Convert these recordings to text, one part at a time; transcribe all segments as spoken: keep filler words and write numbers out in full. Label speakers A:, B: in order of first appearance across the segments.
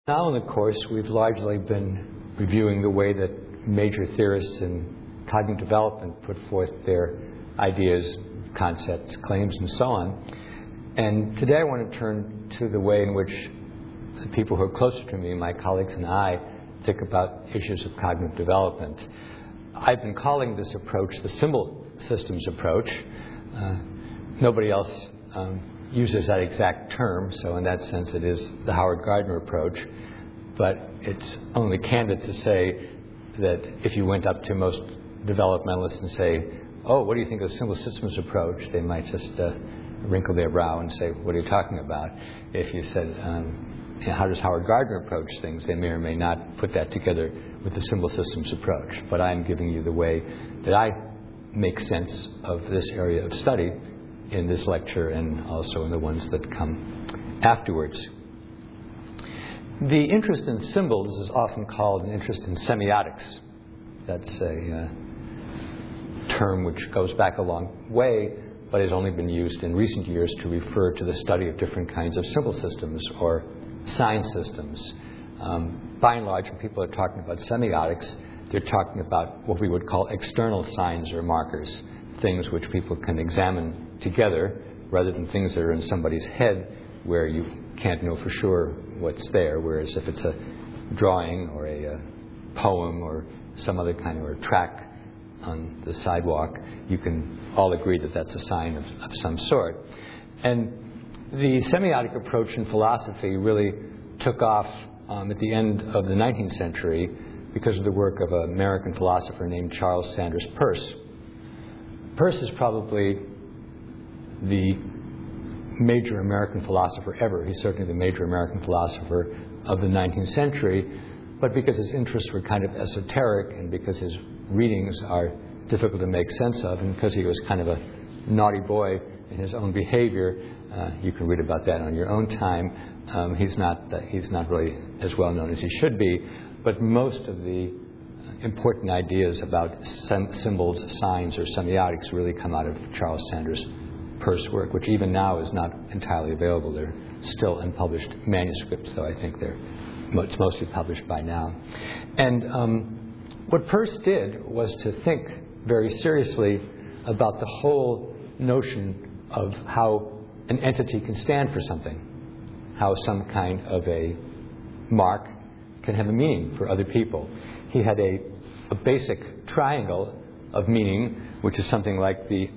A: Now in the course, we've largely been reviewing the way that major theorists in cognitive development put forth their ideas, concepts, claims, and so on. And today I want to turn to the way in which the people who are closer to me, my colleagues and I, think about issues of cognitive development. I've been calling this approach the symbol systems approach. Uh, nobody else um, uses that exact term, so in that sense it is the Howard Gardner approach. But it's only candid to say that if you went up to most developmentalists and say, oh, what do you think of the symbol systems approach? They might just uh, wrinkle their brow and say, what are you talking about? If you said, um, you know, how does Howard Gardner approach things? They may or may not put that together with the symbol systems approach. But I'm giving you the way that I make sense of this area of study in this lecture and also in the ones that come afterwards. The interest in symbols is often called an interest in semiotics. That's a uh, term which goes back a long way, but has only been used in recent years to refer to the study of different kinds of symbol systems or sign systems. Um, by and large, when people are talking about semiotics, they're talking about what we would call external signs or markers, things which people can examine together rather than things that are in somebody's head where you can't know for sure what's there, whereas if it's a drawing or a, a poem or some other kind of a track on the sidewalk, you can all agree that that's a sign of, of some sort. And the semiotic approach in philosophy really took off um, at the end of the nineteenth century because of the work of an American philosopher named Charles Sanders Peirce. Peirce is probably the major American philosopher ever. He's certainly the major American philosopher of the nineteenth century, but because his interests were kind of esoteric and because his readings are difficult to make sense of and because he was kind of a naughty boy in his own behavior, uh, you can read about that on your own time. Um, he's not uh, he's not really as well known as he should be, but most of the important ideas about sem- symbols, signs, or semiotics really come out of Charles Sanders Peirce work, which even now is not entirely available. They're still unpublished manuscripts, though I think they're it's mostly published by now. And um, what Peirce did was to think very seriously about the whole notion of how an entity can stand for something, how some kind of a mark can have a meaning for other people. He had a, a basic triangle of meaning, which is something like the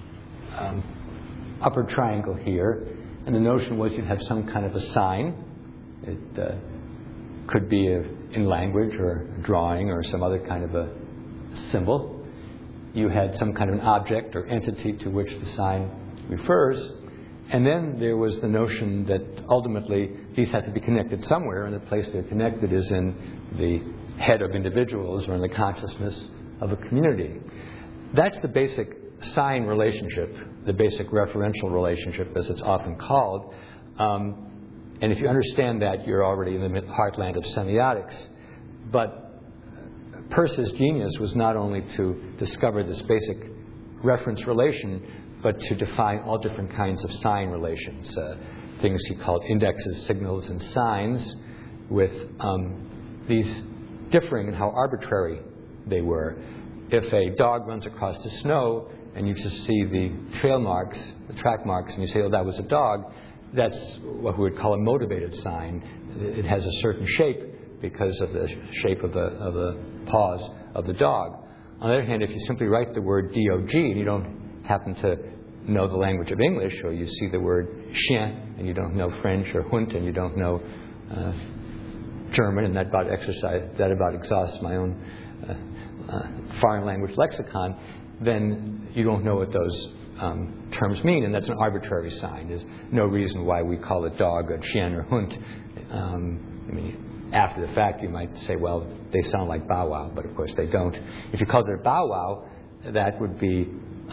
A: um, upper triangle here, and the notion was you'd have some kind of a sign. It uh, could be a, in language or a drawing or some other kind of a symbol. You had some kind of an object or entity to which the sign refers, and then there was the notion that ultimately these had to be connected somewhere, and the place they're connected is in the head of individuals or in the consciousness of a community. That's the basic sign relationship, the basic referential relationship, as it's often called. Um, and if you understand that, you're already in the heartland of semiotics. But Peirce's genius was not only to discover this basic reference relation, but to define all different kinds of sign relations, uh, things he called indexes, signals, and signs, with um, these differing in how arbitrary they were. If a dog runs across the snow and you just see the trail marks, the track marks, and you say, oh, that was a dog, that's what we would call a motivated sign. It has a certain shape because of the shape of the, of the paws of the dog. On the other hand, if you simply write the word D O G and you don't happen to know the language of English, or you see the word chien and you don't know French, or Hund and you don't know uh, German, and that about exercise, that about exhausts my own uh, uh, foreign language lexicon, then you don't know what those um, terms mean, and that's an arbitrary sign. There's no reason why we call a dog a chien or Hund. Um, I mean, after the fact, you might say, well, they sound like bow wow, but of course they don't. If you called it a bow wow, that would be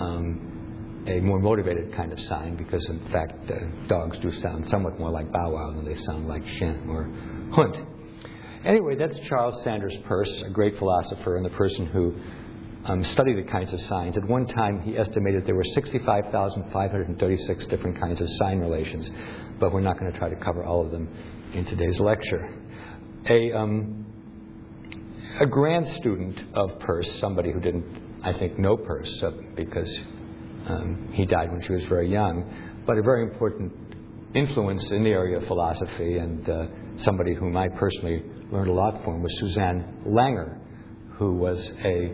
A: um, a more motivated kind of sign, because in fact uh, dogs do sound somewhat more like bow wow than they sound like chien or Hund. Anyway, that's Charles Sanders Peirce, a great philosopher and the person who um, studied the kinds of signs. At one time, he estimated there were sixty-five thousand five hundred thirty-six different kinds of sign relations, but we're not going to try to cover all of them in today's lecture. a, um, a grand student of Peirce, somebody who didn't, I think, know Peirce uh, because um, he died when she was very young, but a very important influence in the area of philosophy, and uh, somebody whom I personally learned a lot from was Suzanne Langer, who was a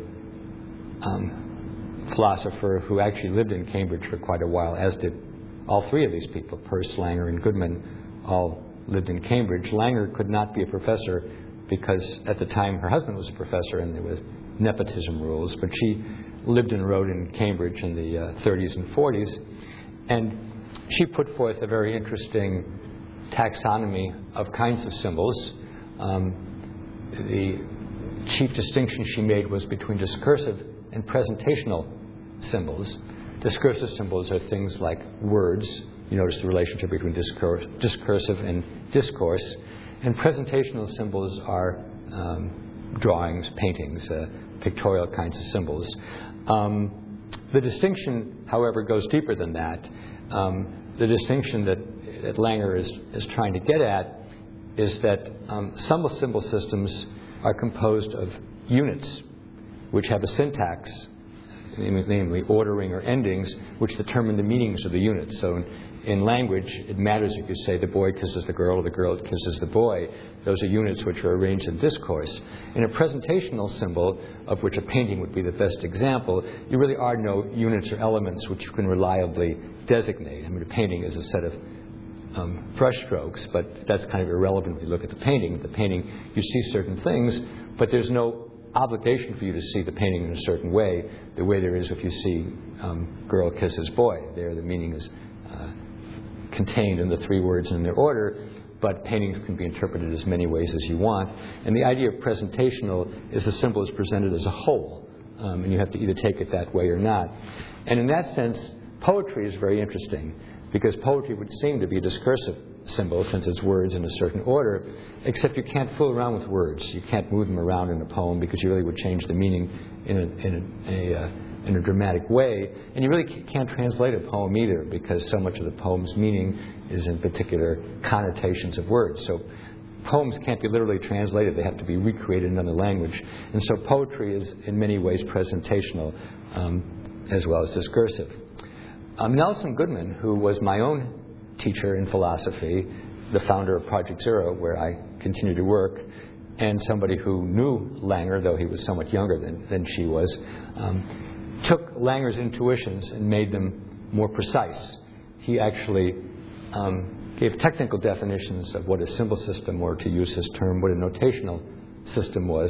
A: um, philosopher who actually lived in Cambridge for quite a while, as did all three of these people, Peirce, Langer, and Goodman, all lived in Cambridge. Langer could not be a professor because at the time her husband was a professor and there was nepotism rules, but she lived and wrote in Cambridge in the uh, thirties and forties, and she put forth a very interesting taxonomy of kinds of symbols. Um, the chief distinction she made was between discursive and presentational symbols. Discursive symbols are things like words. You notice the relationship between discourse, discursive and discourse. And presentational symbols are um, drawings, paintings, uh, pictorial kinds of symbols. Um, the distinction, however, goes deeper than that. Um, the distinction that, that Langer is, is trying to get at is that um, some symbol systems are composed of units which have a syntax, namely ordering or endings, which determine the meanings of the units. So in, in language, it matters if you say the boy kisses the girl or the girl kisses the boy. Those are units which are arranged in discourse. In a presentational symbol, of which a painting would be the best example, there really are no units or elements which you can reliably designate. I mean, a painting is a set of um, brush strokes, but that's kind of irrelevant when you look at the painting. The painting, you see certain things, but there's no obligation for you to see the painting in a certain way, the way there is if you see um, girl kisses boy. There the meaning is uh, contained in the three words in their order, but paintings can be interpreted as many ways as you want. And the idea of presentational is the symbol is presented as a whole, um, and you have to either take it that way or not. And in that sense, poetry is very interesting, because poetry would seem to be a discursive symbol since it's words in a certain order, except you can't fool around with words. You can't move them around in a poem because you really would change the meaning in a, in a, a, uh, in a dramatic way. And you really can't translate a poem either, because so much of the poem's meaning is in particular connotations of words. So poems can't be literally translated. They have to be recreated in another language. And so poetry is in many ways presentational um, as well as discursive. Um, Nelson Goodman, who was my own teacher in philosophy, the founder of Project Zero, where I continue to work, and somebody who knew Langer, though he was somewhat younger than, than she was, um, took Langer's intuitions and made them more precise. He actually um, gave technical definitions of what a symbol system, or to use his term, what a notational system was.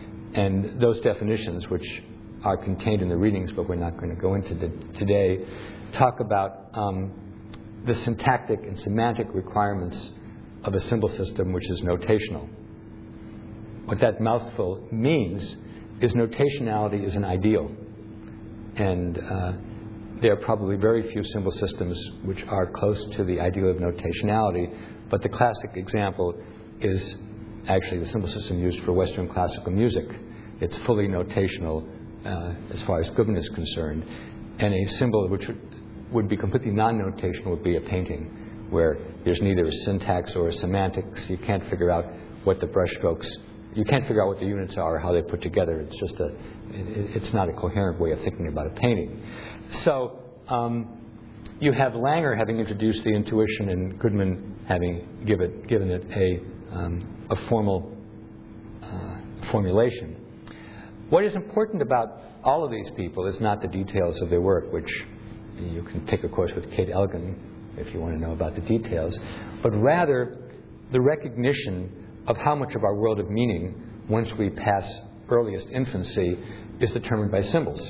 A: And those definitions, which are contained in the readings, but we're not going to go into the, today, talk about um, the syntactic and semantic requirements of a symbol system which is notational. What that mouthful means is notationality is an ideal. And uh, there are probably very few symbol systems which are close to the ideal of notationality, but the classic example is actually the symbol system used for Western classical music. It's fully notational uh, as far as Goodman is concerned. And a symbol which would be completely non-notational would be a painting, where there's neither a syntax or a semantics. You can't figure out what the brushstrokes, you can't figure out what the units are or how they put together. It's just a, it, it's not a coherent way of thinking about a painting. So um, you have Langer having introduced the intuition and Goodman having give it, given it a, um, a formal uh, formulation. What is important about all of these people is not the details of their work, which you can take a course with Kate Elgin if you want to know about the details, but rather the recognition of how much of our world of meaning, once we pass earliest infancy, is determined by symbols.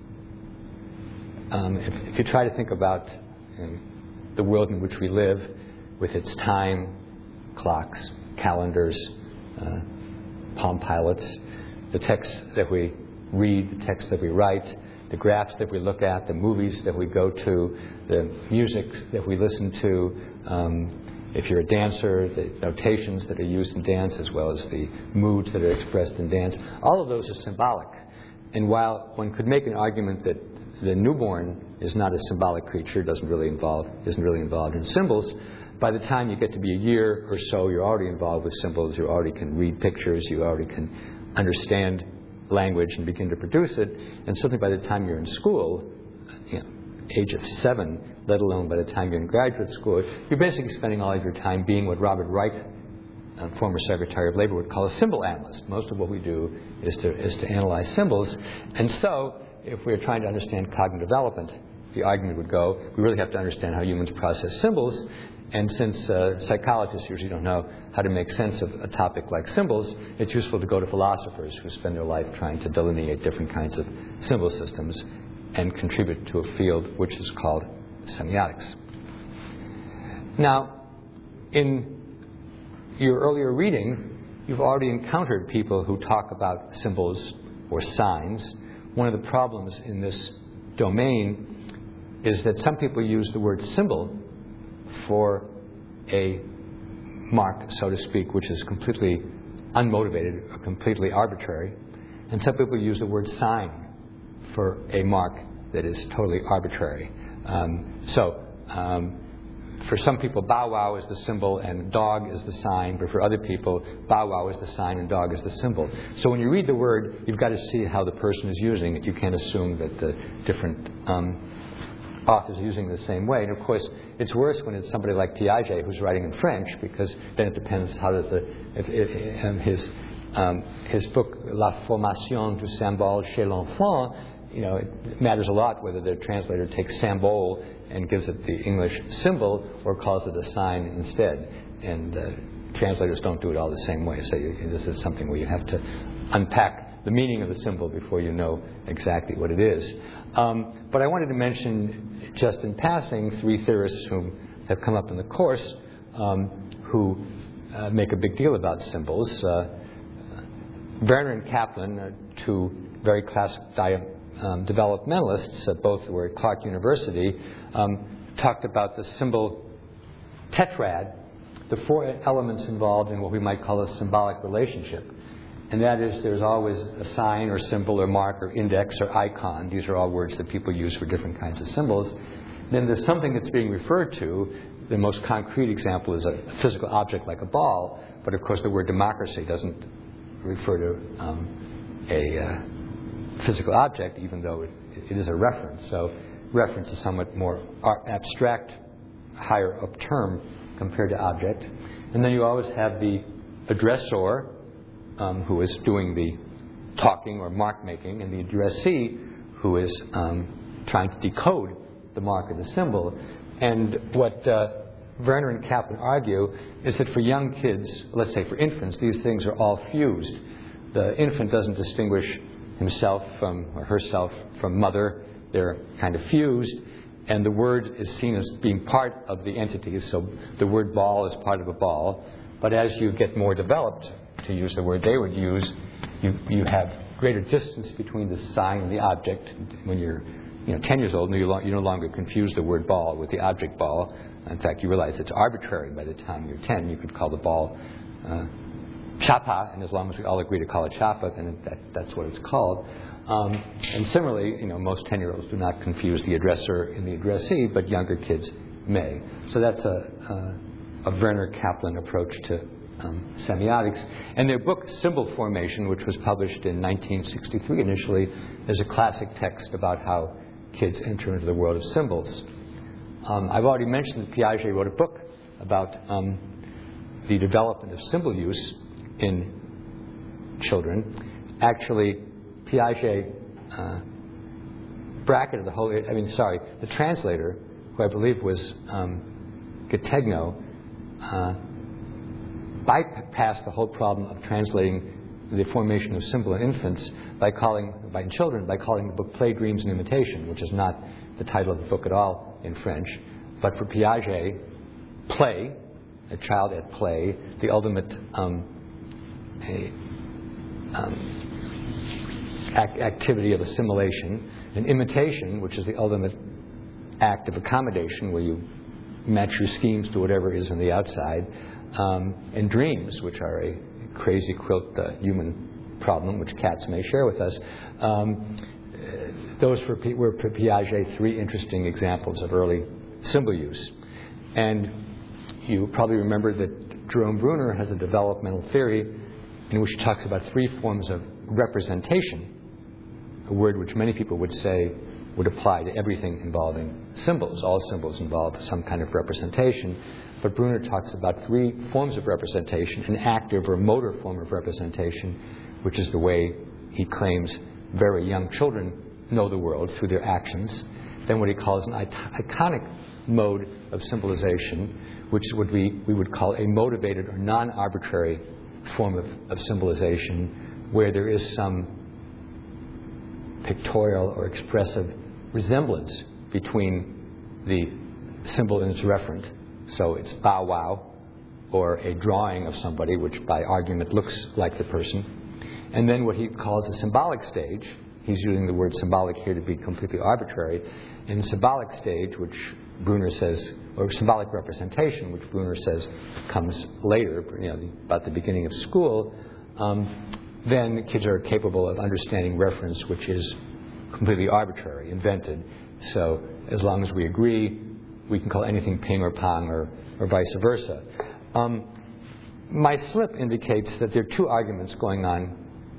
A: Um, if, if you try to think about um, the world in which we live, with its time, clocks, calendars, uh, Palm Pilots, the texts that we read, the texts that we write, the graphs that we look at, the movies that we go to, the music that we listen to, um, if you're a dancer, the notations that are used in dance, as well as the moods that are expressed in dance, all of those are symbolic. And while one could make an argument that the newborn is not a symbolic creature, doesn't really involve, isn't really involved in symbols, by the time you get to be a year or so, you're already involved with symbols. You already can read pictures. You already can understand language and begin to produce it. And certainly by the time you're in school, you know, age of seven, let alone by the time you're in graduate school, you're basically spending all of your time being what Robert Reich, uh, former Secretary of Labor, would call a symbol analyst. Most of what we do is to is to analyze symbols. And so, if we're trying to understand cognitive development, the argument would go, we really have to understand how humans process symbols. And since uh, psychologists usually don't know how to make sense of a topic like symbols, it's useful to go to philosophers who spend their life trying to delineate different kinds of symbol systems and contribute to a field which is called semiotics. Now, in your earlier reading, you've already encountered people who talk about symbols or signs. One of the problems in this domain is that some people use the word symbol for a mark, so to speak, which is completely unmotivated or completely arbitrary. And some people use the word sign for a mark that is totally arbitrary. Um, so, um, for some people, bow wow is the symbol and dog is the sign, but for other people, bow wow is the sign and dog is the symbol. So when you read the word, you've got to see how the person is using it. You can't assume that the different um, authors are using it the same way. And of course, it's worse when it's somebody like Piaget who's writing in French, because then it depends how does the if, if, um, his um, his book La Formation du Symbole chez l'Enfant. You know, it matters a lot whether the translator takes symbol and gives it the English symbol or calls it a sign instead. And uh, translators don't do it all the same way. So you, this is something where you have to unpack the meaning of the symbol before you know exactly what it is. Um, but I wanted to mention, just in passing, three theorists who have come up in the course um, who uh, make a big deal about symbols. Uh, Werner and Kaplan, uh, two very classic di- um, developmentalists, uh, both were at Clark University, um, talked about the symbol tetrad, the four elements involved in what we might call a symbolic relationship. And that is, there's always a sign or symbol or mark or index or icon. These are all words that people use for different kinds of symbols. Then there's something that's being referred to. The most concrete example is a physical object like a ball. But of course, the word democracy doesn't refer to um, a uh, physical object, even though it, it is a reference. So reference is somewhat more abstract, higher up term compared to object. And then you always have the addressor, Um, who is doing the talking or mark making, and the addressee, who is um, trying to decode the mark or the symbol. And what uh, Werner and Kaplan argue is that for young kids, let's say for infants, these things are all fused. The infant doesn't distinguish himself from or herself from mother. They're kind of fused, and the word is seen as being part of the entity. So the word ball is part of a ball. But as you get more developed, to use the word they would use, you you have greater distance between the sign and the object. When you're you know ten years old, you, lo- you no longer confuse the word ball with the object ball. In fact, you realize it's arbitrary by the time you're ten. You could call the ball uh, chapa, and as long as we all agree to call it chapa, then it, that, that's what it's called. Um, and similarly, you know, most ten-year-olds do not confuse the addressor and the addressee, but younger kids may. So that's a, a, a Werner Kaplan approach to Um, semiotics. And their book, Symbol Formation, which was published in nineteen sixty-three initially, is a classic text about how kids enter into the world of symbols. Um, I've already mentioned that Piaget wrote a book about um, the development of symbol use in children. Actually, Piaget uh, bracketed the whole, I mean, sorry, the translator, who I believe was um, Gategno, uh, bypassed the whole problem of translating the formation of symbol in infants by calling, by children, by calling the book Play, Dreams, and Imitation, which is not the title of the book at all in French. But for Piaget, play, a child at play, the ultimate um, a, um, act, activity of assimilation, and imitation, which is the ultimate act of accommodation, where you match your schemes to whatever is on the outside. Um, and dreams, which are a crazy quilt uh, human problem, which cats may share with us. Um, those were, were for Piaget three interesting examples of early symbol use. And you probably remember that Jerome Bruner has a developmental theory in which he talks about three forms of representation, a word which many people would say would apply to everything involving symbols. All symbols involve some kind of representation. But Bruner talks about three forms of representation: an active or motor form of representation, which is the way he claims very young children know the world, through their actions. Then what he calls an iconic mode of symbolization, which is what we, we would call a motivated or non-arbitrary form of, of symbolization, where there is some pictorial or expressive resemblance between the symbol and its referent. So it's bow wow, or a drawing of somebody which by argument looks like the person. And then what he calls a symbolic stage. He's using the word symbolic here to be completely arbitrary. In symbolic stage, which Bruner says, or symbolic representation, which Bruner says comes later, you know, about the beginning of school, um, then kids are capable of understanding reference, which is completely arbitrary, invented. So as long as we agree, we can call anything ping or pong, or, or vice versa. Um, my slip indicates that there are two arguments going on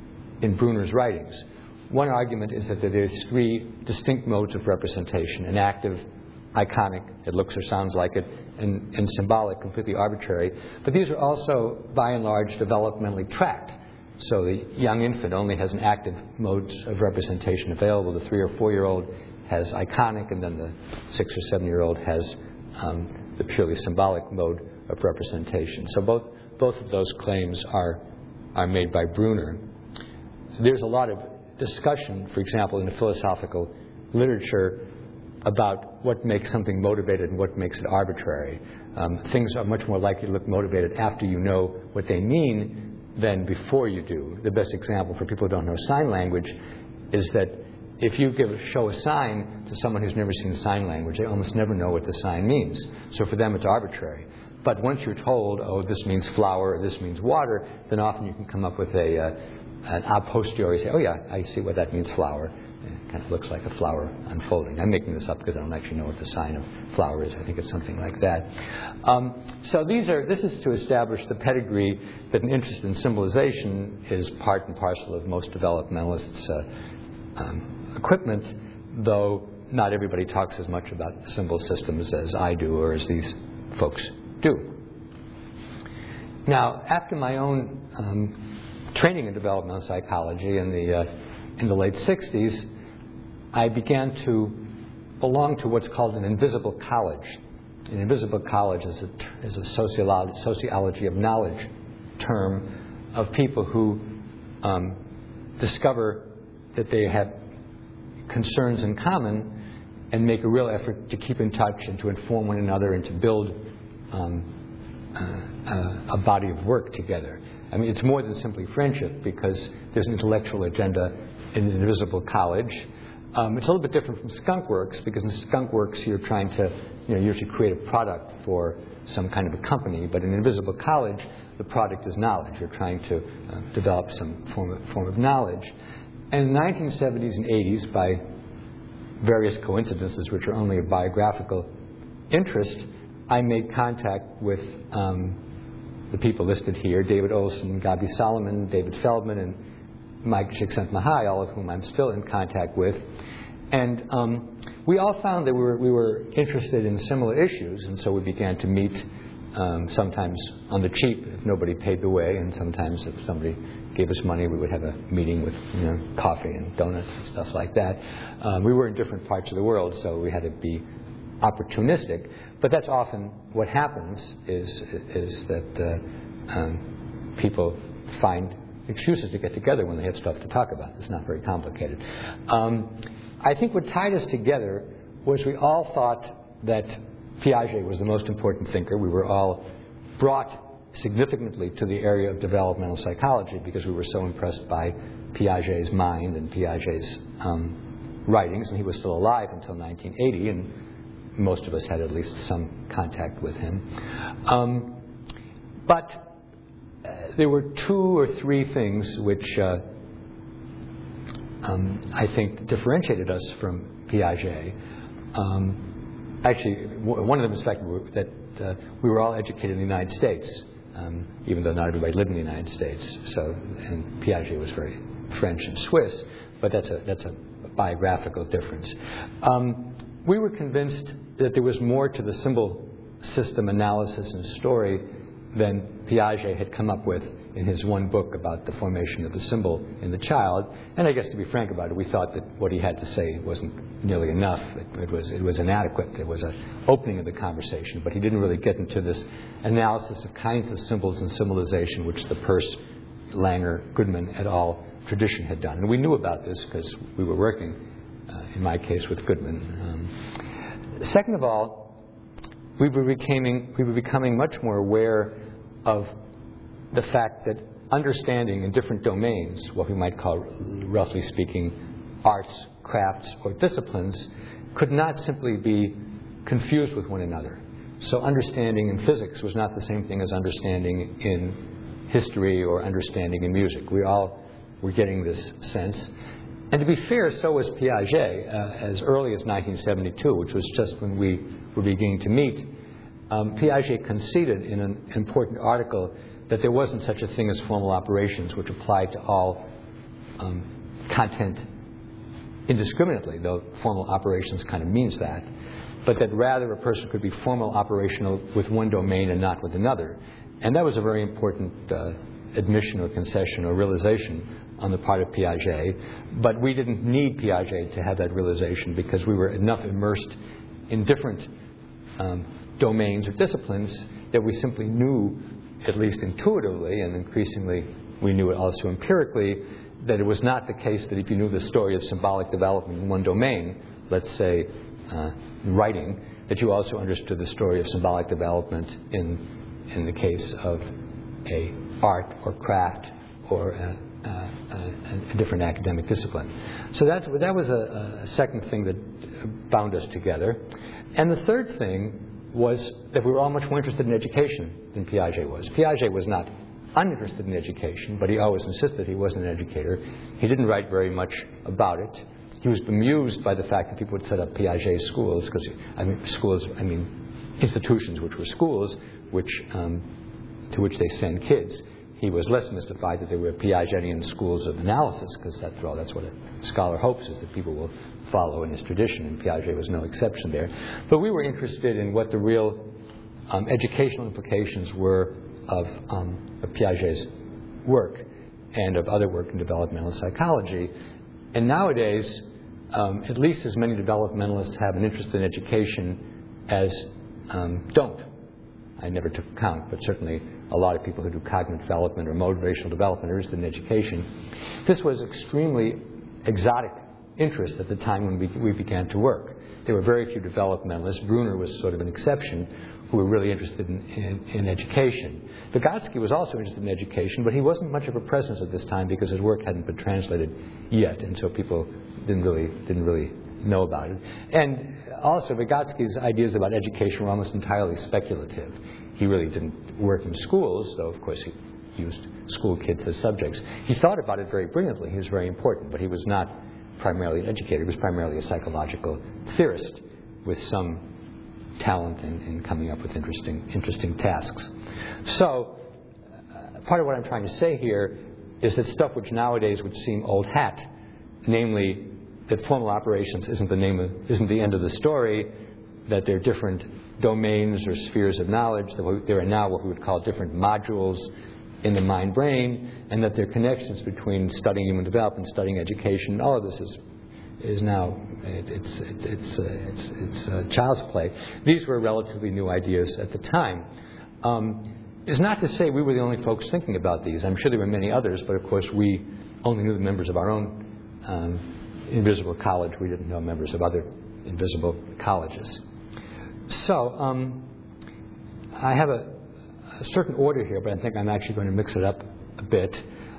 A: in Bruner's writings. One argument is that there's three distinct modes of representation: an active, iconic, it looks or sounds like it, and, and symbolic, completely arbitrary. But these are also, by and large, developmentally tracked. So the young infant only has an active modes of representation available. The three or four-year-old has iconic, and then the six or seven-year-old has um, the purely symbolic mode of representation. So both both of those claims are are made by Bruner. So there's a lot of discussion, for example, in the philosophical literature, about what makes something motivated and what makes it arbitrary. Um, things are much more likely to look motivated after you know what they mean than before you do. The best example for people who don't know sign language is that if you give show a sign to someone who's never seen sign language, they almost never know what the sign means. So for them, it's arbitrary. But once you're told, oh, this means flower, or this means water, then often you can come up with a uh, an a posteriori, say, oh yeah, I see what that means, flower. It kind of looks like a flower unfolding. I'm making this up because I don't actually know what the sign of flower is. I think it's something like that. Um, so these are. This is to establish the pedigree that an interest in symbolization is part and parcel of most developmentalists' uh, um, equipment, though not everybody talks as much about symbol systems as I do or as these folks do. Now, after my own um, training in developmental psychology in the uh, in the late sixties, I began to belong to what's called an invisible college. An invisible college is a, is a sociology, sociology of knowledge term of people who um, discover that they have concerns in common and make a real effort to keep in touch and to inform one another and to build um, uh, uh, a body of work together. I mean, it's more than simply friendship, because there's an intellectual agenda in an invisible college. Um, it's a little bit different from Skunk Works, because in Skunk Works you're trying to, you know, usually create a product for some kind of a company, but in Invisible College, the product is knowledge. You're trying to uh, develop some form of, form of knowledge. And in the nineteen seventies and eighties, by various coincidences which are only of biographical interest, I made contact with um, the people listed here: David Olson, Gabi Solomon, David Feldman, and Mike Csikszentmihalyi, all of whom I'm still in contact with. And um, we all found that we were, we were interested in similar issues, and so we began to meet, um, sometimes on the cheap if nobody paid the way, and sometimes if somebody gave us money, we would have a meeting with, you know, coffee and donuts and stuff like that. Um, we were in different parts of the world, so we had to be opportunistic. But that's often what happens, is, is that uh, um, people find excuses to get together when they have stuff to talk about. It's not very complicated. Um, I think what tied us together was we all thought that Piaget was the most important thinker. We were all brought significantly to the area of developmental psychology because we were so impressed by Piaget's mind and Piaget's um, writings, and he was still alive until nineteen eighty, and most of us had at least some contact with him. Um, but Uh, there were two or three things which uh, um, I think differentiated us from Piaget. Um, actually, w- one of them is the fact that uh, we were all educated in the United States, um, even though not everybody lived in the United States. So, and Piaget was very French and Swiss, but that's a that's a biographical difference. Um, we were convinced that there was more to the symbol system analysis and story than Piaget had come up with in his one book about the formation of the symbol in the child. And I guess, to be frank about it, we thought that what he had to say wasn't nearly enough. It, it was it was inadequate. It was an opening of the conversation, but he didn't really get into this analysis of kinds of symbols and symbolization, which the Peirce, Langer, Goodman et al. Tradition had done. And we knew about this because we were working, uh, in my case, with Goodman. Um, second of all, we were becoming we were becoming much more aware of the fact that understanding in different domains, what we might call, roughly speaking, arts, crafts, or disciplines, could not simply be confused with one another. So understanding in physics was not the same thing as understanding in history or understanding in music. We all were getting this sense. And to be fair, so was Piaget. Uh, as early as nineteen seventy-two, which was just when we were beginning to meet, um, Piaget conceded in an important article that there wasn't such a thing as formal operations which applied to all um, content indiscriminately, though formal operations kind of means that, but that rather a person could be formal operational with one domain and not with another. And that was a very important uh, admission or concession or realization on the part of Piaget. But we didn't need Piaget to have that realization because we were enough immersed in different um, domains or disciplines that we simply knew, at least intuitively, and increasingly we knew it also empirically, that it was not the case that if you knew the story of symbolic development in one domain, let's say uh, writing, that you also understood the story of symbolic development in in the case of a art or craft or a, a, a, a different academic discipline. So that's, that was a, a second thing that bound us together. And the third thing was that we were all much more interested in education than Piaget was. Piaget was not uninterested in education, but he always insisted he wasn't an educator. He didn't write very much about it. He was bemused by the fact that people would set up Piaget schools, because, I mean, schools, I mean, institutions which were schools, which um, to which they send kids. He was less mystified that there were Piagetian schools of analysis, because after all, that's what a scholar hopes, is that people will follow in his tradition, and Piaget was no exception there. But we were interested in what the real um, educational implications were of, um, of Piaget's work and of other work in developmental psychology. And nowadays, um, at least as many developmentalists have an interest in education as um, don't. I never took account, but certainly a lot of people who do cognitive development or motivational development are interested in education. This was extremely exotic interest at the time when we, we began to work. There were very few developmentalists. Brunner was sort of an exception, who were really interested in, in, in education. Vygotsky was also interested in education, but he wasn't much of a presence at this time because his work hadn't been translated yet, and so people didn't really didn't really know about it. And also, Vygotsky's ideas about education were almost entirely speculative. He really didn't work in schools, though of course he used school kids as subjects. He thought about it very brilliantly. He was very important, but he was not primarily an educator. He was primarily a psychological theorist with some talent in, in coming up with interesting interesting tasks. So, uh, part of what I'm trying to say here is that stuff which nowadays would seem old hat, namely that formal operations isn't the name of, isn't the end of the story, that there are different domains or spheres of knowledge, that there are now what we would call different modules in the mind-brain, and that there are connections between studying human development, studying education. All of this is is now it, it's it, it's uh, it's it's uh, child's play. These were relatively new ideas at the time. Um, it's not to say we were the only folks thinking about these. I'm sure there were many others, but of course we only knew the members of our own um, invisible college. We didn't know members of other invisible colleges. So um, I have a, a certain order here, but I think I'm actually going to mix it up a bit.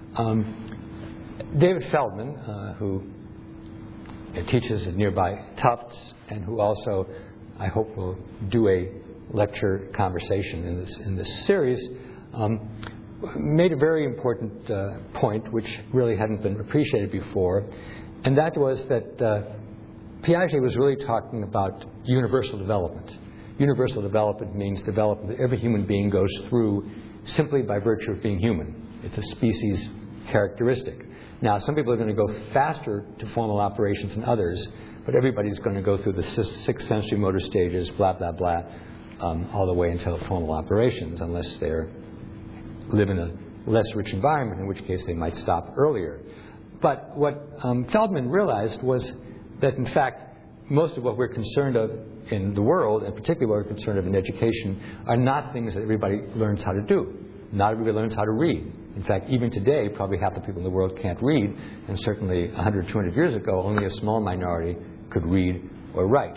A: Um, David Feldman, uh, who teaches at nearby Tufts, and who also, I hope, will do a lecture conversation in this in this series, um, made a very important uh, point, which really hadn't been appreciated before, and that was that uh, Piaget was really talking about universal development. universal development means development that every human being goes through simply by virtue of being human. It's a species characteristic. Now, some people are going to go faster to formal operations than others, but everybody's going to go through the six sensory motor stages, blah, blah, blah, um, all the way until formal operations, unless they live in a less rich environment, in which case they might stop earlier. But what um, Feldman realized was that, in fact, most of what we're concerned of in the world, and particularly what we're concerned of in education, are not things that everybody learns how to do. Not everybody learns how to read. In fact, even today, probably half the people in the world can't read, and certainly one hundred, two hundred years ago, only a small minority could read or write.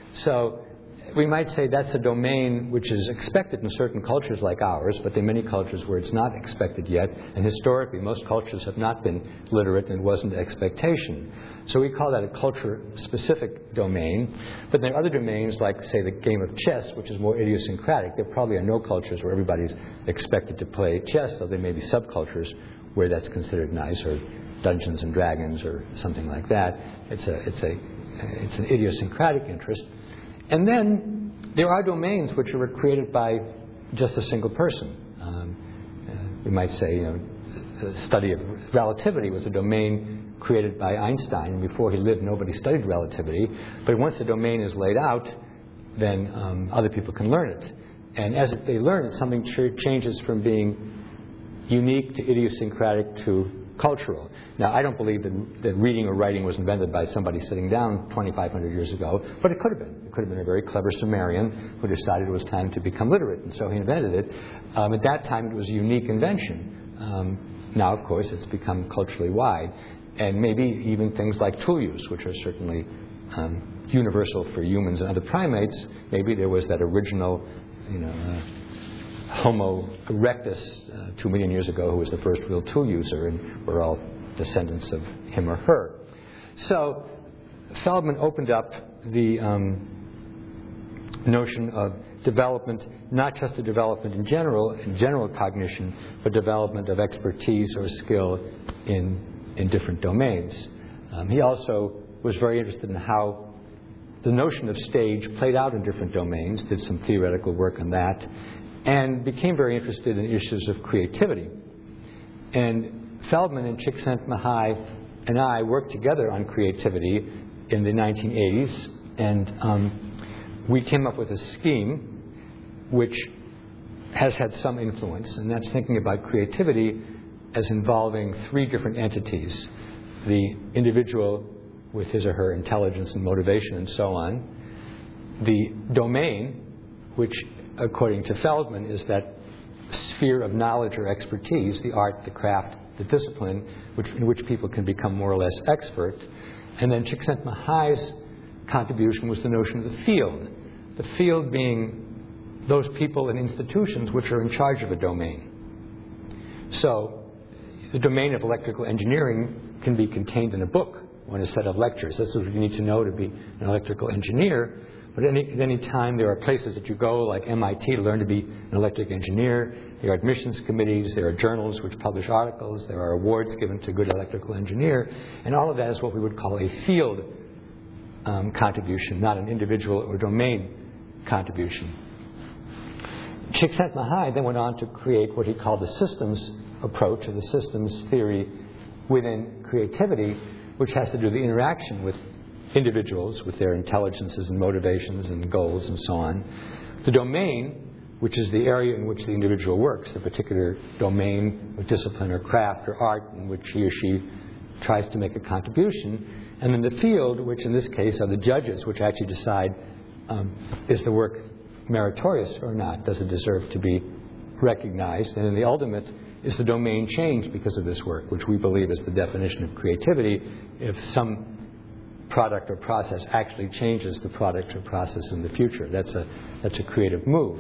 A: So we might say that's a domain which is expected in certain cultures like ours, but there are many cultures where it's not expected yet, and historically most cultures have not been literate and wasn't an expectation. So we call that a culture-specific domain. But there are other domains like, say, the game of chess, which is more idiosyncratic. There probably are no cultures where everybody's expected to play chess, though there may be subcultures where that's considered nice, or Dungeons and Dragons or something like that. It's a, it's a, it's an idiosyncratic interest. And then there are domains which were created by just a single person. Um, uh, we might say, you know, the study of relativity was a domain created by Einstein. Before he lived, nobody studied relativity. But once the domain is laid out, then um, other people can learn it. And as they learn it, something ch- changes from being unique to idiosyncratic to cultural. Now, I don't believe that, that reading or writing was invented by somebody sitting down twenty-five hundred years ago, but it could have been. It could have been a very clever Sumerian who decided it was time to become literate, and so he invented it. Um, at that time, it was a unique invention. Um, now, of course, it's become culturally wide. And maybe even things like tool use, which are certainly um, universal for humans and other primates. Maybe there was that original, you know, uh, Homo erectus uh, two million years ago who was the first real tool user, and we're all descendants of him or her. So Feldman opened up the um, notion of development, not just the development in general, in general cognition, but development of expertise or skill in in different domains. Um, he also was very interested in how the notion of stage played out in different domains, did some theoretical work on that, and became very interested in issues of creativity. And Feldman and Csikszentmihalyi and I worked together on creativity in the nineteen eighties, and um, we came up with a scheme which has had some influence, and that's thinking about creativity as involving three different entities: the individual with his or her intelligence and motivation and so on, the domain, which according to Feldman is that sphere of knowledge or expertise, the art, the craft, the discipline, which, in which people can become more or less expert. And then Csikszentmihalyi's contribution was the notion of the field, the field being those people and institutions which are in charge of a domain. So the domain of electrical engineering can be contained in a book or in a set of lectures. This is what you need to know to be an electrical engineer. But at any, at any time, there are places that you go, like M I T, to learn to be an electric engineer. There are admissions committees. There are journals which publish articles. There are awards given to good electrical engineer. And all of that is what we would call a field um, contribution, not an individual or domain contribution. Csikszentmihalyi then went on to create what he called the systems approach, or the systems theory within creativity, which has to do with the interaction with individuals, with their intelligences and motivations and goals and so on. The domain, which is the area in which the individual works, the particular domain of discipline or craft or art in which he or she tries to make a contribution. And then the field, which in this case are the judges, which actually decide um, is the work meritorious or not, does it deserve to be recognized. And then the ultimate is the domain change because of this work, which we believe is the definition of creativity. If some product or process actually changes the product or process in the future, that's a that's a creative move.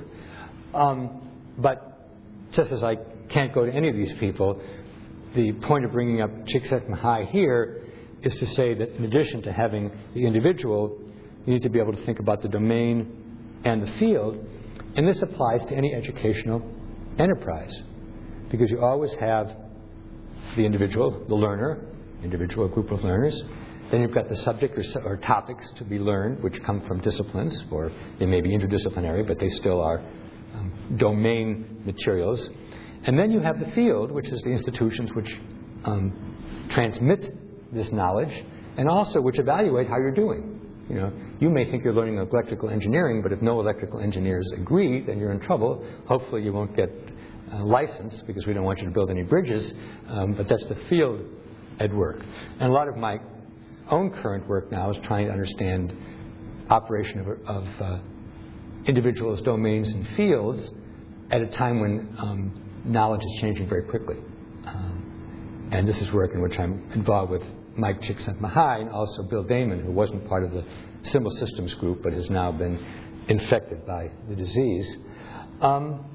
A: Um, but just as I can't go to any of these people, the point of bringing up Csikszentmihalyi here is to say that in addition to having the individual, you need to be able to think about the domain and the field, and this applies to any educational enterprise, because you always have the individual, the learner, individual group of learners, then you've got the subject or, or topics to be learned, which come from disciplines, or they may be interdisciplinary, but they still are um, domain materials. And then you have the field, which is the institutions which um, transmit this knowledge, and also which evaluate how you're doing. You know, you may think you're learning electrical engineering, but if no electrical engineers agree, then you're in trouble. Hopefully you won't get a license, because we don't want you to build any bridges, um, but that's the field ed work. And a lot of my own current work now is trying to understand operation of, of uh, individuals, domains, and fields at a time when um, knowledge is changing very quickly. Um, and this is work in which I'm involved with Mike Csikszentmihalyi and also Bill Damon, who wasn't part of the Symbol Systems group but has now been infected by the disease. Um,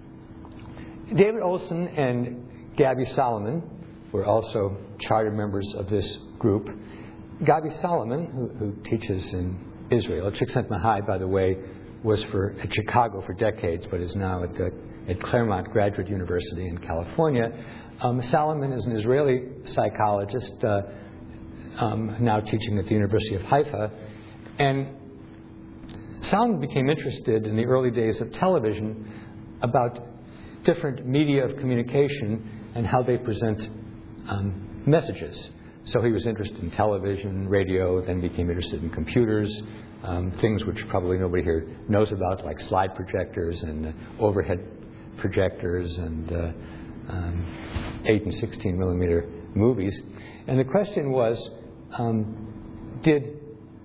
A: David Olson and Gabby Solomon were also charter members of this group. Gabby Solomon, who, who teaches in Israel, Csikszentmihalyi, by the way, was for at Chicago for decades, but is now at, the, at Claremont Graduate University in California. Um, Solomon is an Israeli psychologist, uh, um, now teaching at the University of Haifa. And Solomon became interested in the early days of television about different media of communication and how they present um, messages. So he was interested in television, radio, then became interested in computers, um, things which probably nobody here knows about, like slide projectors and uh, overhead projectors and uh, um, eight and sixteen millimeter movies. And the question was, um, did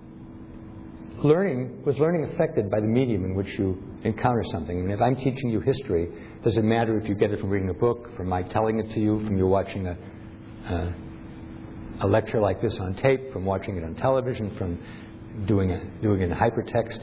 A: learning, was learning affected by the medium in which you encounter something? I mean, if I'm teaching you history, does it matter if you get it from reading a book, from my telling it to you, from you watching a, uh, a lecture like this on tape, from watching it on television, from doing it, doing it in hypertext?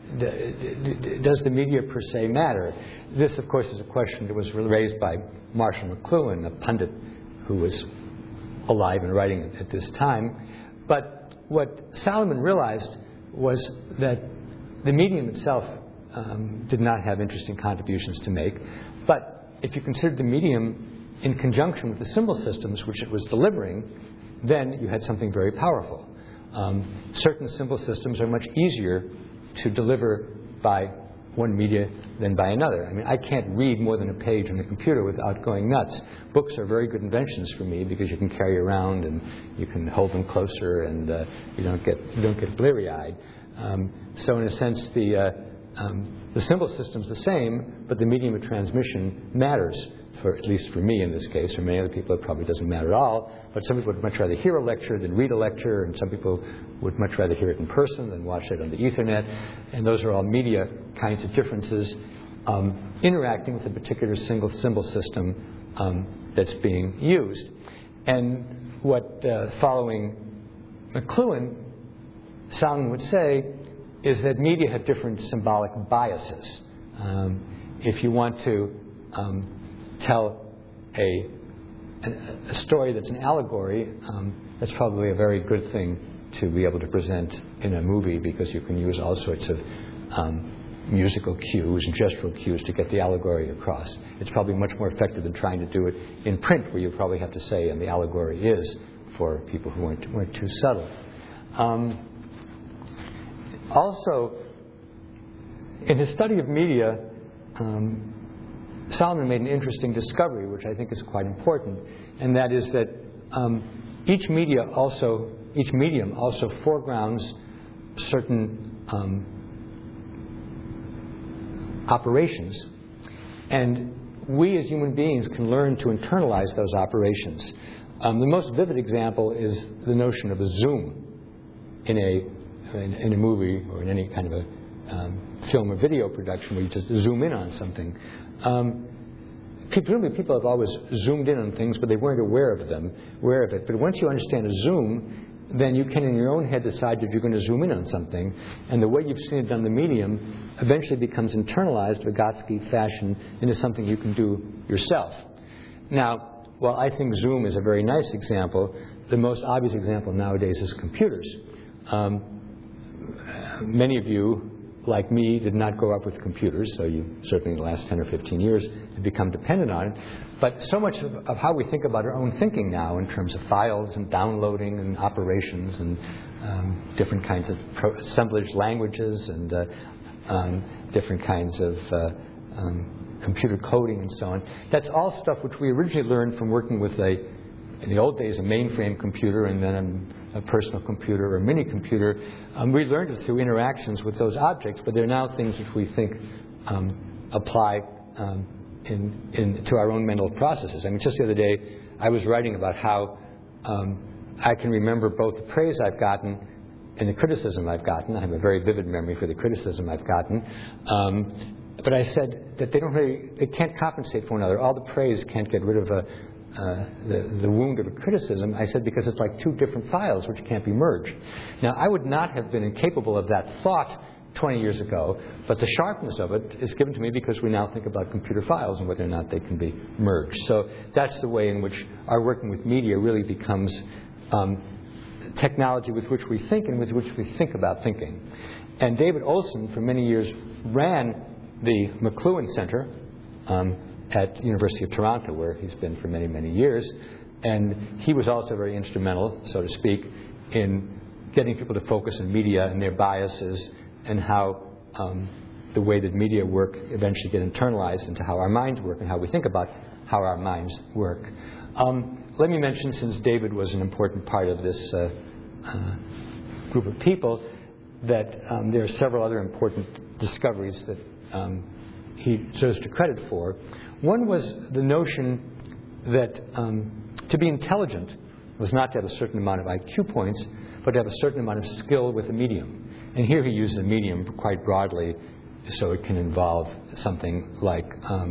A: Does the media per se matter? This, of course, is a question that was raised by Marshall McLuhan, a pundit who was alive and writing at this time. But what Solomon realized was that the medium itself um, did not have interesting contributions to make. But if you considered the medium in conjunction with the symbol systems which it was delivering, then you had something very powerful. Um, certain symbol systems are much easier to deliver by one media than by another. I mean, I can't read more than a page on the computer without going nuts. Books are very good inventions for me because you can carry around and you can hold them closer and uh, you don't get you don't get bleary-eyed. Um, so in a sense, the uh, um, the symbol system's the same, but the medium of transmission matters. For, at least for me in this case. For many other people it probably doesn't matter at all, but some people would much rather hear a lecture than read a lecture, and some people would much rather hear it in person than watch it on the Ethernet, and those are all media kinds of differences um, interacting with a particular single symbol system um, that's being used. And what uh, following McLuhan, Solomon would say is that media have different symbolic biases. Um, if you want to um, tell a, a story that's an allegory, um, that's probably a very good thing to be able to present in a movie, because you can use all sorts of um, musical cues and gestural cues to get the allegory across. It's probably much more effective than trying to do it in print, where you probably have to say, and the allegory is, for people who weren't, weren't too subtle. Um, also, in his study of media, um, Solomon made an interesting discovery, which I think is quite important, and that is that um, each media also, each medium also foregrounds certain um, operations, and we as human beings can learn to internalize those operations. Um, the most vivid example is the notion of a zoom in a in, in a movie or in any kind of a um, film or video production, where you just zoom in on something. Um, Presumably people have always zoomed in on things, but they weren't aware of them, aware of it. But once you understand a zoom, then you can in your own head decide that you're going to zoom in on something. And the way you've seen it done in the medium eventually becomes internalized, Vygotsky fashion, into something you can do yourself. Now, while I think zoom is a very nice example, the most obvious example nowadays is computers. Um, many of you like me, did not grow up with computers, so you certainly in the last ten or fifteen years have become dependent on it. But so much of, of how we think about our own thinking now in terms of files and downloading and operations and um, different kinds of pro- assemblage languages and uh, um, different kinds of uh, um, computer coding and so on, that's all stuff which we originally learned from working with a, in the old days, a mainframe computer and then a, a personal computer or a mini computer. Um, we learned it through interactions with those objects, but they're now things which we think um, apply um, in, in, to our own mental processes. I mean, just the other day, I was writing about how um, I can remember both the praise I've gotten and the criticism I've gotten. I have a very vivid memory for the criticism I've gotten. Um, but I said that they don't really, they can't compensate for one another. All the praise can't get rid of a, uh, the, the wound of a criticism. I said because it's like two different files which can't be merged. Now, I would not have been incapable of that thought twenty years ago, but the sharpness of it is given to me because we now think about computer files and whether or not they can be merged. So that's the way in which our working with media really becomes um, technology with which we think and with which we think about thinking. And David Olson, for many years, ran the McLuhan Center um, at the University of Toronto, where he's been for many, many years. And he was also very instrumental, so to speak, in getting people to focus on media and their biases and how um, the way that media work eventually get internalized into how our minds work and how we think about how our minds work. Um, let me mention, since David was an important part of this uh, uh, group of people, that um, there are several other important discoveries that um, he deserves to credit for. One was the notion that um, to be intelligent was not to have a certain amount of I Q points, but to have a certain amount of skill with a medium. And here he uses a medium quite broadly, so it can involve something like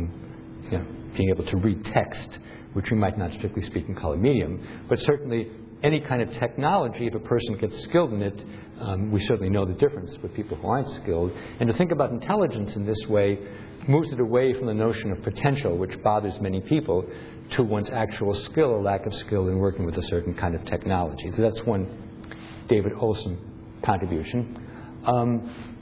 A: um, you know, being able to read text, which we might not strictly speaking call a medium, but certainly any kind of technology, if a person gets skilled in it, um, we certainly know the difference with people who aren't skilled. And to think about intelligence in this way moves it away from the notion of potential, which bothers many people, to one's actual skill or lack of skill in working with a certain kind of technology. So that's one David Olson contribution. Um,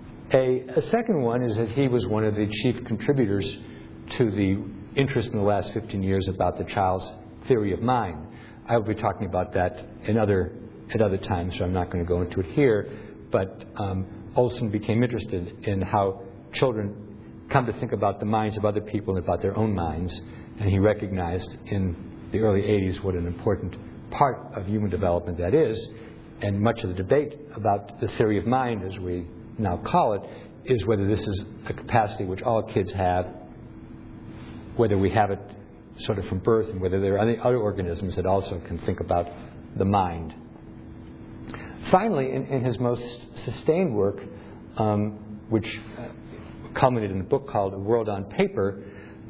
A: a, a second one is that he was one of the chief contributors to the interest in the last fifteen years about the child's theory of mind. I will be talking about that in other, at other times, so I'm not going to go into it here. But um, Olson became interested in how children come to think about the minds of other people and about their own minds. And he recognized in the early eighties what an important part of human development that is. And much of the debate about the theory of mind, as we now call it, is whether this is a capacity which all kids have, whether we have it sort of from birth, and whether there are any other organisms that also can think about the mind. Finally, in, in his most sustained work, um, which uh, culminated in a book called A World on Paper,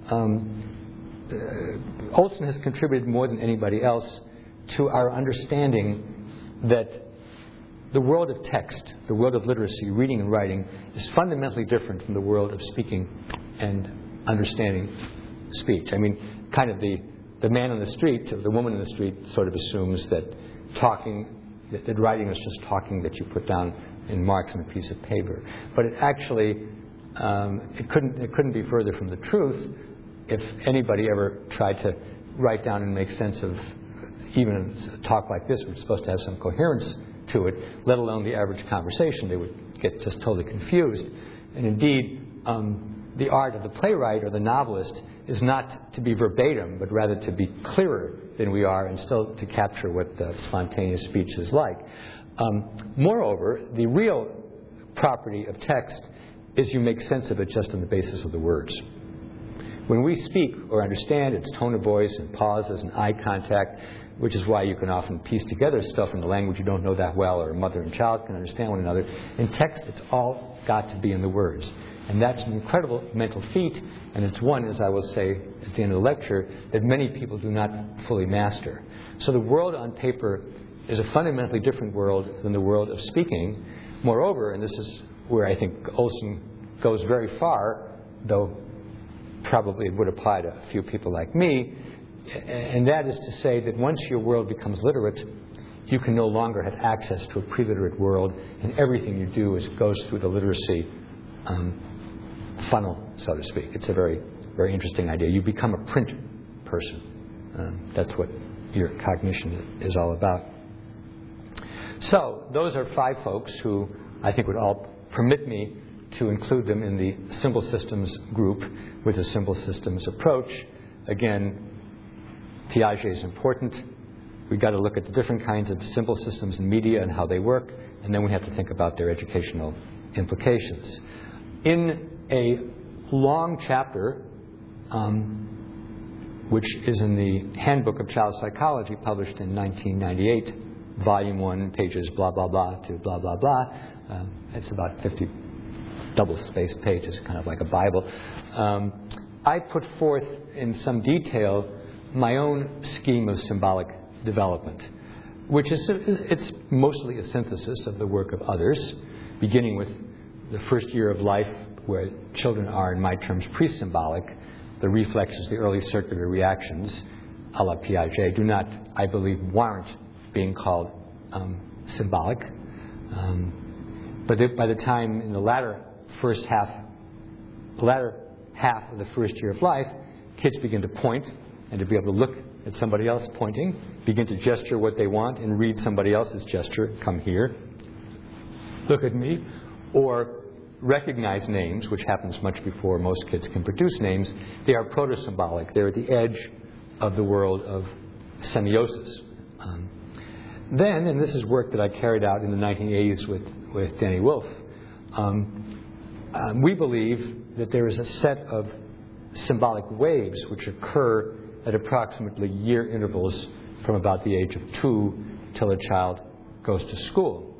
A: um, uh, Olson has contributed more than anybody else to our understanding that the world of text, the world of literacy, reading and writing, is fundamentally different from the world of speaking and understanding speech. I mean, kind of the, the man on the street, or the woman in the street, sort of assumes that talking, that, that writing is just talking that you put down in marks on a piece of paper. But it actually, um, it couldn't, it couldn't be further from the truth if anybody ever tried to write down and make sense of even a talk like this, which is supposed to have some coherence to it, let alone the average conversation. They would get just totally confused. And indeed, um, the art of the playwright or the novelist is not to be verbatim, but rather to be clearer than we are and still to capture what the spontaneous speech is like. Um, moreover, the real property of text is you make sense of it just on the basis of the words. When we speak or understand, it's tone of voice and pauses and eye contact, which is why you can often piece together stuff in a language you don't know that well, or a mother and child can understand one another. In text, it's all got to be in the words. And that's an incredible mental feat, and it's one, as I will say at the end of the lecture, that many people do not fully master. So the world on paper is a fundamentally different world than the world of speaking. Moreover, and this is where I think Olson goes very far, though probably it would apply to a few people like me, and that is to say that once your world becomes literate, you can no longer have access to a pre-literate world, and everything you do is goes through the literacy um, funnel, so to speak. It's a very, very interesting idea. You become a print person. Um, that's what your cognition is all about. So those are five folks who I think would all permit me to include them in the symbol systems group with a symbol systems approach. Again, Piaget is important. We've got to look at the different kinds of symbol systems in media and how they work, and then we have to think about their educational implications. In a long chapter, um, which is in the Handbook of Child Psychology, published in nineteen ninety-eight, volume one, pages blah, blah, blah to blah, blah, blah. Um, it's about fifty double-spaced pages, kind of like a Bible. Um, I put forth in some detail my own scheme of symbolic development, which is it's mostly a synthesis of the work of others, beginning with the first year of life, where children are, in my terms, pre-symbolic. The reflexes, the early circular reactions, a la Piaget, do not, I believe, warrant being called um, symbolic. Um, but by the time in the latter first half, the latter half of the first year of life, kids begin to point and to be able to look at somebody else pointing, begin to gesture what they want and read somebody else's gesture, come here, look at me, or recognize names, which happens much before most kids can produce names. They are proto-symbolic. They're at the edge of the world of semiosis. Um, then, and this is work that I carried out in the nineteen eighties with, with Danny Wolf, um, um, we believe that there is a set of symbolic waves which occur at approximately year intervals from about the age of two till a child goes to school.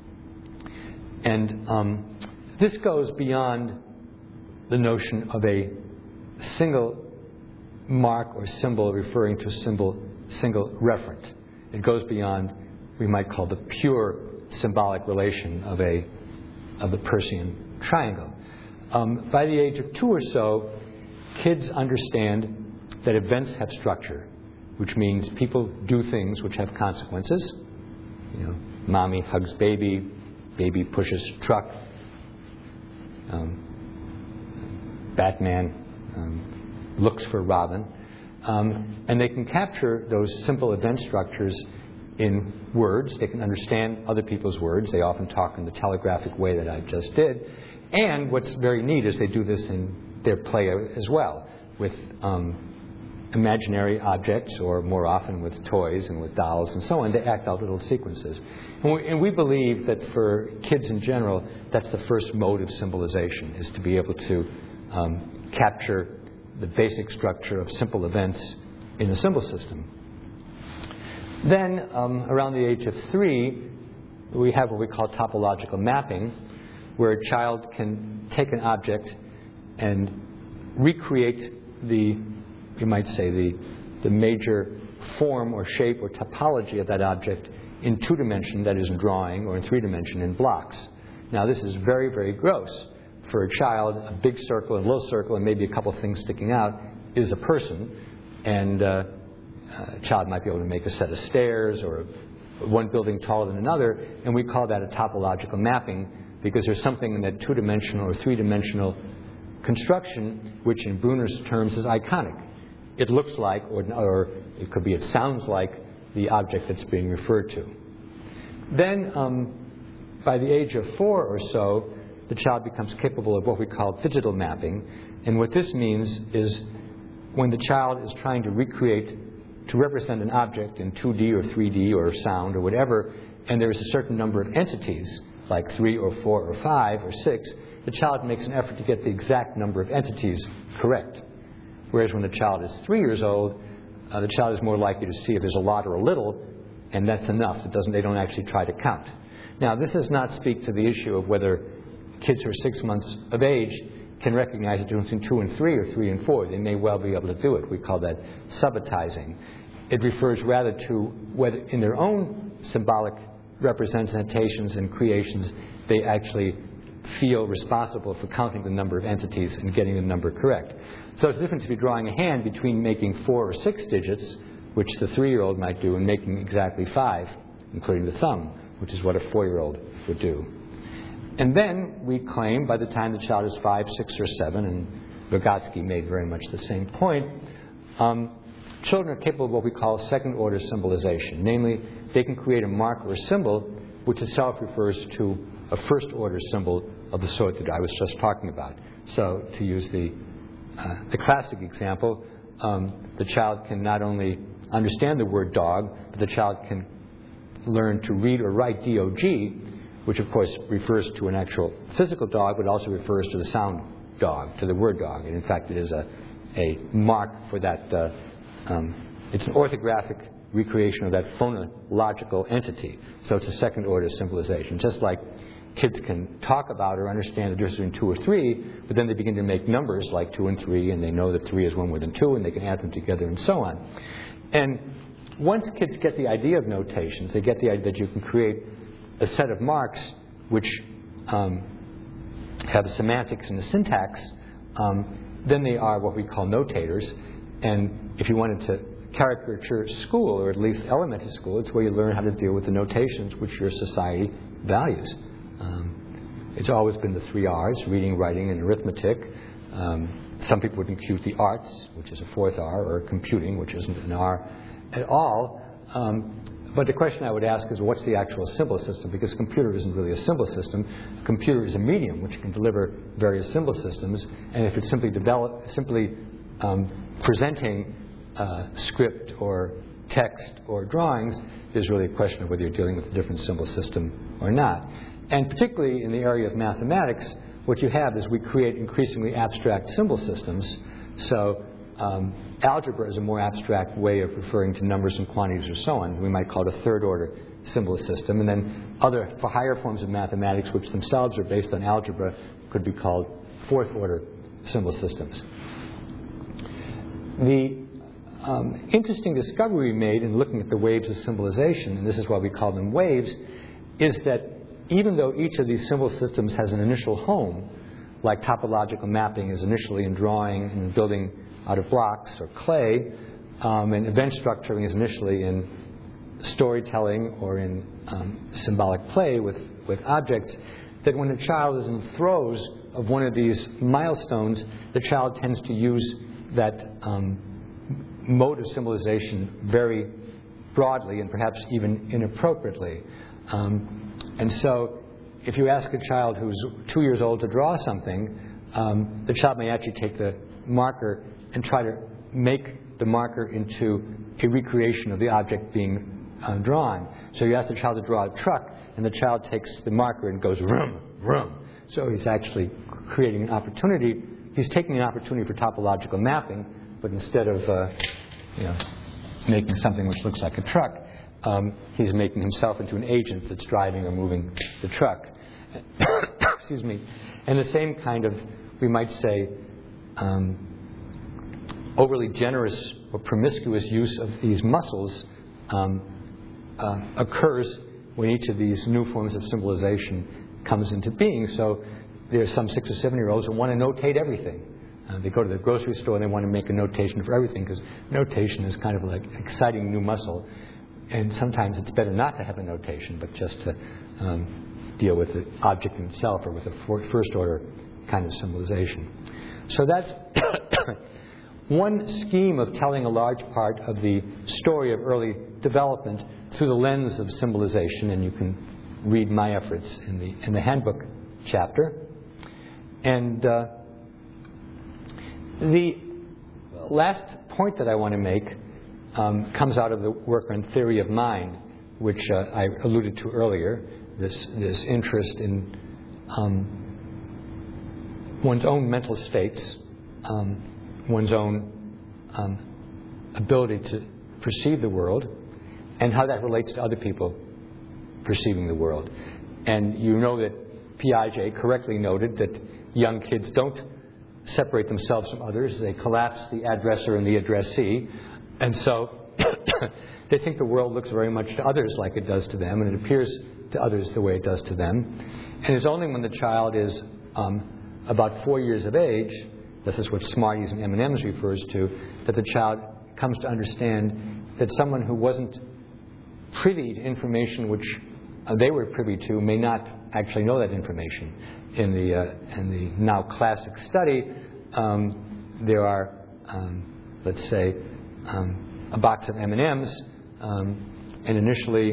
A: And um, this goes beyond the notion of a single mark or symbol referring to a symbol, single referent. It goes beyond, we might call, the pure symbolic relation of a of the Persian triangle. Um, by the age of two or so, kids understand that events have structure, which means people do things which have consequences. You know, mommy hugs baby, baby pushes truck, um, Batman um, looks for Robin. Um, and they can capture those simple event structures in words. They can understand other people's words. They often talk in the telegraphic way that I just did. And what's very neat is they do this in their play as well, with um, imaginary objects, or more often with toys and with dolls and so on. They act out little sequences. And we, and we believe that for kids in general, that's the first mode of symbolization, is to be able to um, capture the basic structure of simple events in a symbol system. Then, um, around the age of three, we have what we call topological mapping, where a child can take an object and recreate the, you might say, the, the major form or shape or topology of that object in two dimension, that is in drawing, or in three dimension in blocks. Now, this is very, very gross. For a child, a big circle and a little circle and maybe a couple things sticking out is a person, and uh, a child might be able to make a set of stairs or one building taller than another, and we call that a topological mapping, because there's something in that two-dimensional or three-dimensional construction which in Bruner's terms is iconic. It looks like, or, or it could be it sounds like, the object that's being referred to. Then, um, by the age of four or so, the child becomes capable of what we call phygital mapping. And what this means is when the child is trying to recreate, to represent an object in two D or three D or sound or whatever, and there is a certain number of entities, like three or four or five or six, the child makes an effort to get the exact number of entities correct. Whereas when the child is three years old, uh, the child is more likely to see if there's a lot or a little, and that's enough. It doesn't, they don't actually try to count. Now, this does not speak to the issue of whether kids who are six months of age can recognize the difference between two and three or three and four. They may well be able to do it. We call that subitizing. It refers rather to whether in their own symbolic representations and creations they actually feel responsible for counting the number of entities and getting the number correct. So it's different to be drawing a hand between making four or six digits, which the three-year-old might do, and making exactly five, including the thumb, which is what a four-year-old would do. And then we claim by the time the child is five, six, or seven, and Vygotsky made very much the same point, um, children are capable of what we call second-order symbolization. Namely, they can create a mark or a symbol which itself refers to a first-order symbol of the sort that I was just talking about. So, to use the, uh, the classic example, um, the child can not only understand the word dog, but the child can learn to read or write D O G, which of course refers to an actual physical dog, but also refers to the sound dog, to the word dog. And in fact, it is a, a mark for that. Uh, um, it's an orthographic recreation of that phonological entity. So it's a second order symbolization. Just like kids can talk about or understand the difference between two or three, but then they begin to make numbers like two and three, and they know that three is one more than two, and they can add them together and so on. And once kids get the idea of notations, they get the idea that you can create a set of marks which um, have a semantics and a syntax, um, then they are what we call notators. And if you wanted to caricature school, or at least elementary school, it's where you learn how to deal with the notations which your society values. Um, it's always been the three R's, reading, writing, and arithmetic. Um, some people would compute the arts, which is a fourth R, or computing, which isn't an R at all. Um, but the question I would ask is, what's the actual symbol system? Because a computer isn't really a symbol system. A computer is a medium which can deliver various symbol systems. And if it's simply develop, simply um, presenting uh, script or text or drawings, there's really a question of whether you're dealing with a different symbol system or not. And particularly in the area of mathematics, what you have is we create increasingly abstract symbol systems. So um, algebra is a more abstract way of referring to numbers and quantities or so on. We might call it a third-order symbol system. And then other, for higher forms of mathematics, which themselves are based on algebra, could be called fourth-order symbol systems. The um, interesting discovery we made in looking at the waves of symbolization, and this is why we call them waves, is that even though each of these symbol systems has an initial home, like topological mapping is initially in drawing and building out of blocks or clay, um, and event structuring is initially in storytelling or in um, symbolic play with, with objects, that when a child is in throes of one of these milestones, the child tends to use that um, mode of symbolization very broadly and perhaps even inappropriately. Um, and so if you ask a child who's two years old to draw something, um, the child may actually take the marker and try to make the marker into a recreation of the object being uh, drawn. So you ask the child to draw a truck, and the child takes the marker and goes vroom, vroom. So he's actually creating an opportunity. He's taking an opportunity for topological mapping, but instead of uh, you know, making something which looks like a truck, um, he's making himself into an agent that's driving or moving the truck. Excuse me. And the same kind of, we might say, um, overly generous or promiscuous use of these muscles um, uh, occurs when each of these new forms of symbolization comes into being. So there's some six or seven-year-olds who want to notate everything. Uh, they go to the grocery store and they want to make a notation for everything, because notation is kind of like an exciting new muscle. And sometimes it's better not to have a notation, but just to um, deal with the object itself or with a for- first-order kind of symbolization. So that's one scheme of telling a large part of the story of early development through the lens of symbolization, and you can read my efforts in the in the handbook chapter. And uh, the last point that I want to make um, comes out of the work on theory of mind, which uh, I alluded to earlier. This this interest in um, one's own mental states, um, one's own um, ability to perceive the world, and how that relates to other people perceiving the world. And you know that Piaget correctly noted that young kids don't separate themselves from others. They collapse the addresser and the addressee. And so they think the world looks very much to others like it does to them, and it appears to others the way it does to them. And it's only when the child is um, about four years of age, this is what Smarties and M and M's refers to, that the child comes to understand that someone who wasn't privy to information which uh, they were privy to may not actually know that information. In the, uh, in the now classic study, um, there are, um, let's say, um, a box of M and M's, um, and initially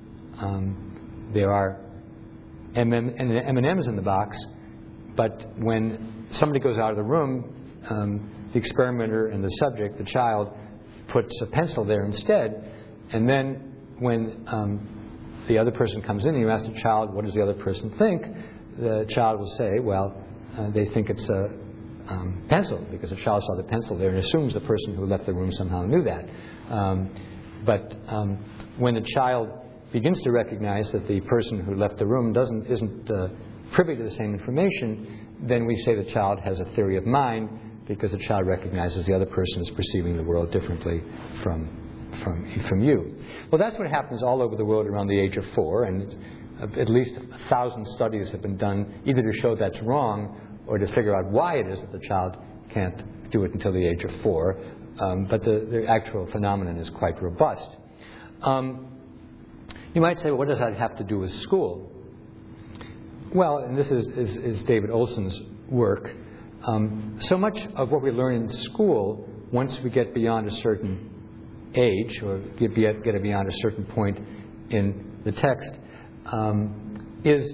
A: um, there are M and M's in the box, but when somebody goes out of the room, um, the experimenter and the subject, the child, puts a pencil there instead, and then when um, the other person comes in and you ask the child, what does the other person think? The child will say, well, uh, they think it's a um, pencil, because the child saw the pencil there and assumes the person who left the room somehow knew that. Um, but um, when the child begins to recognize that the person who left the room doesn't isn't uh, privy to the same information, then we say the child has a theory of mind, because the child recognizes the other person is perceiving the world differently from from from you. Well, that's what happens all over the world around the age of four, and at least a thousand studies have been done either to show that's wrong or to figure out why it is that the child can't do it until the age of four. Um, but the, the actual phenomenon is quite robust. Um, you might say, well, what does that have to do with school? Well, and this is, is, is David Olson's work. Um, so much of what we learn in school, once we get beyond a certain age or get, get beyond a certain point in the text, um, is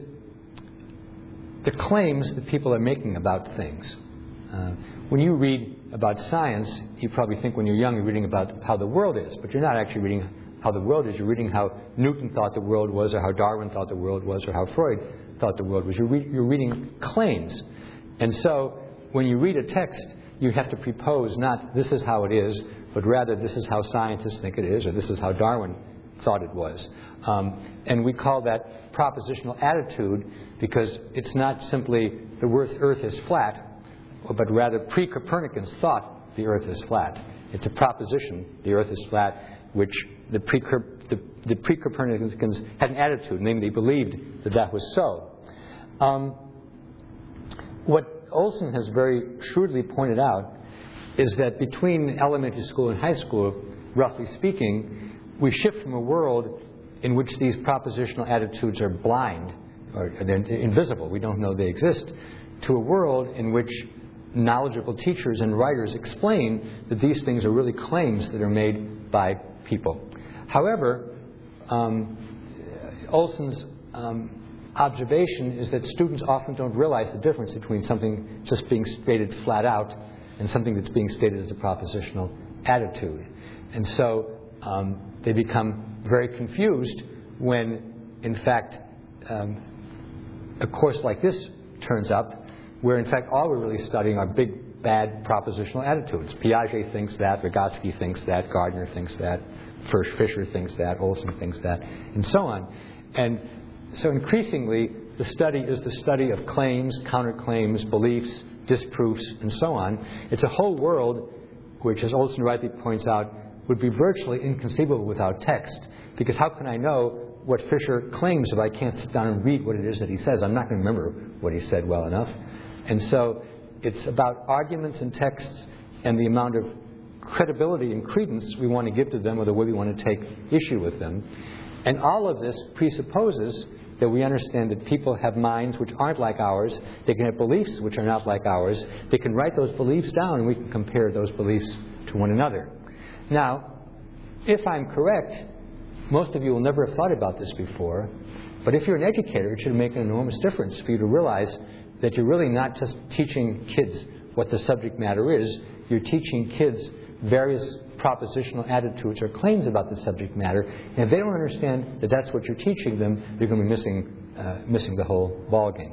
A: the claims that people are making about things. Uh, when you read about science, you probably think when you're young you're reading about how the world is, but you're not actually reading how the world is. You're reading how Newton thought the world was, or how Darwin thought the world was, or how Freud thought the world was. You're, re- you're reading claims. And so when you read a text, you have to propose not this is how it is, but rather this is how scientists think it is, or this is how Darwin thought it was. Um, and we call that propositional attitude, because it's not simply the earth is flat, but rather pre-Copernicans thought the earth is flat. It's a proposition, the earth is flat, which the, pre- the, the pre-Copernicans had an attitude, namely they believed that that was so. Um, what Olson has very shrewdly pointed out is that between elementary school and high school, roughly speaking, we shift from a world in which these propositional attitudes are blind, or they're invisible, we don't know they exist, to a world in which knowledgeable teachers and writers explain that these things are really claims that are made by people. However, um, Olson's um, observation is that students often don't realize the difference between something just being stated flat out and something that's being stated as a propositional attitude. And so um, they become very confused when, in fact, um, a course like this turns up, where, in fact, all we're really studying are big, bad propositional attitudes. Piaget thinks that, Vygotsky thinks that, Gardner thinks that, Fisher thinks that, Olson thinks that, and so on. And so increasingly, the study is the study of claims, counterclaims, beliefs, disproofs, and so on. It's a whole world which, as Olson rightly points out, would be virtually inconceivable without text. Because how can I know what Fisher claims if I can't sit down and read what it is that he says? I'm not going to remember what he said well enough. And so it's about arguments and texts and the amount of credibility and credence we want to give to them, or the way we want to take issue with them. And all of this presupposes that we understand that people have minds which aren't like ours. They can have beliefs which are not like ours. They can write those beliefs down, and we can compare those beliefs to one another. Now, if I'm correct, most of you will never have thought about this before, but if you're an educator, it should make an enormous difference for you to realize that you're really not just teaching kids what the subject matter is. You're teaching kids various propositional attitudes or claims about the subject matter, and if they don't understand that that's what you're teaching them, they're going to be missing uh, missing the whole ballgame.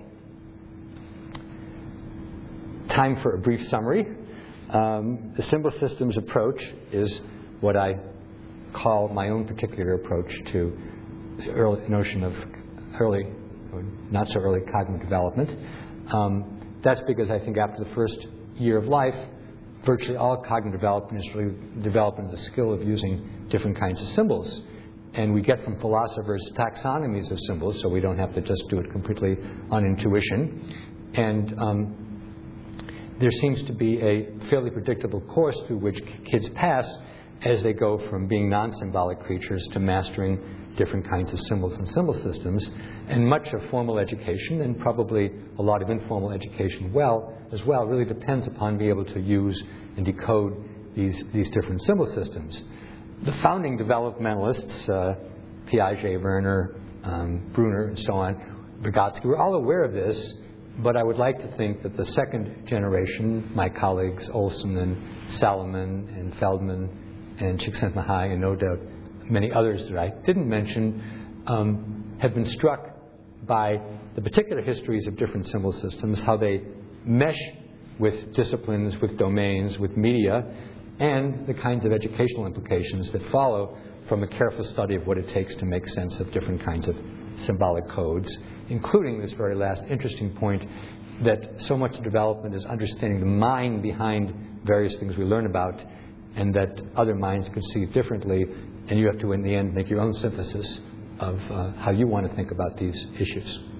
A: Time for a brief summary. Um, the symbol systems approach is what I call my own particular approach to the early notion of early, or not so early cognitive development. Um, that's because I think after the first year of life, virtually all cognitive development is really developing the skill of using different kinds of symbols. And we get from philosophers taxonomies of symbols, so we don't have to just do it completely on intuition. And um, there seems to be a fairly predictable course through which kids pass as they go from being non-symbolic creatures to mastering different kinds of symbols and symbol systems. And much of formal education, and probably a lot of informal education well as well, really depends upon being able to use and decode these, these different symbol systems. The founding developmentalists, uh, Piaget, Werner, um, Brunner, and so on, Vygotsky, were all aware of this, but I would like to think that the second generation, my colleagues Olson and Salomon and Feldman and Csikszentmihalyi, and no doubt many others that I didn't mention, um, have been struck by the particular histories of different symbol systems, how they mesh with disciplines, with domains, with media, and the kinds of educational implications that follow from a careful study of what it takes to make sense of different kinds of symbolic codes, including this very last interesting point that so much of development is understanding the mind behind various things we learn about, and that other minds conceive differently, and you have to, in the end, make your own synthesis of uh, how you want to think about these issues.